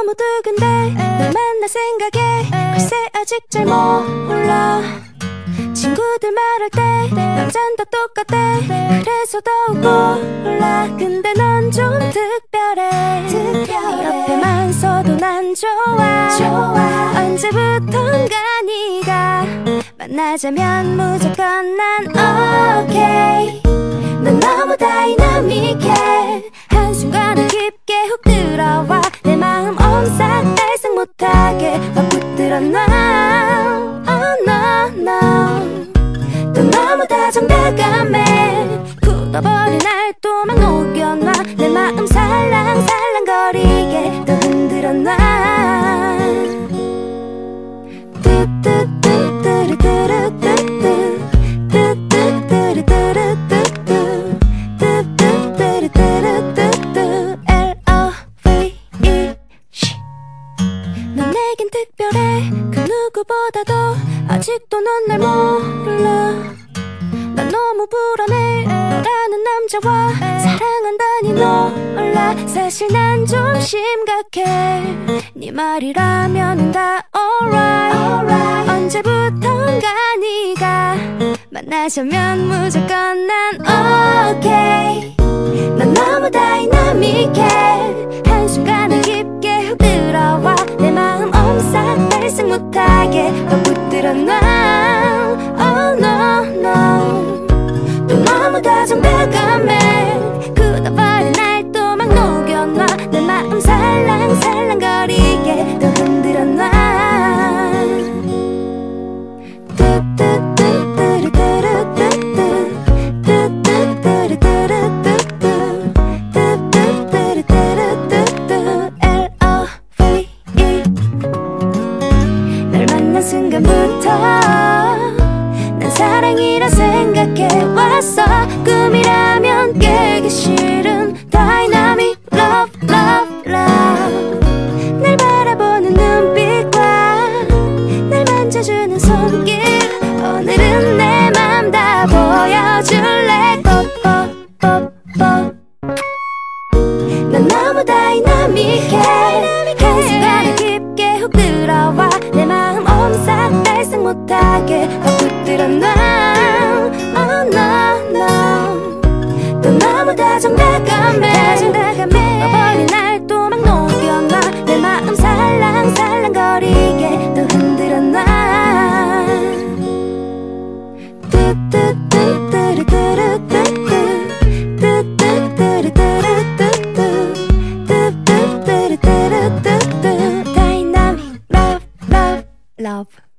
너무 두근데 널 만날 생각에 글쎄 아직 잘 몰라. 친구들 말할 때 남잔 다 똑같대. 그래서 더욱 몰라. 근데 넌 좀 특별해. 네 옆에만 서도 난 좋아. 언제부턴가 네가 만나자면 무조건 난 오케이. 넌 너무 다이나믹해. 한순간에 깊게 훅 들어와. 내 마음 옴싹 달싹 못하게 확 붙들어 놔. Oh no no. 또 너무 다정다감해. 굳어버린 날 또 막 녹여놔. 내 마음 살랑살랑거리게 또 흔들어 놔. 넌 내겐 특별해. 그 누구보다도 아직도 넌 날 몰라. 난 너무 불안해. 너라는 남자와 사랑한다니 놀라. 사실 난 좀 심각해. 네 말이라면 다 alright. 언제부턴가 네가 만나자면 무조건 난 okay. 넌 너무 다이나믹해. 한순간에 깊게 훅 들어와. 내 마음 옴싹 달싹 못하게 확 붙들어 놔. Oh no no. 또 너무 다정다감해. 굳어버린 날 또 막 녹여놔. 내 마음 살랑살랑거리게 또 흔들어 놔. 널 만난 순간부터 난 사랑이라 생각해왔어. 꿈이라면 깨기 싫은 Dynamic Love Love Love. 날 바라보는 눈빛과 날 만져주는 손길. 오늘은 내 맘 다 보여줄래. 뽀뽀뽀뽀. 넌 너무 다이나믹해. 한순간에 깊게 훅 들어와. 내 마음 옴싹 달싹 못하게 확 붙들어 놔. Oh no no. 또 너무 다정다감해. 버린 날 또 막 녹여놔. 내 마음 살랑살랑거리게 또 흔들어 놔. Dynamic love love love.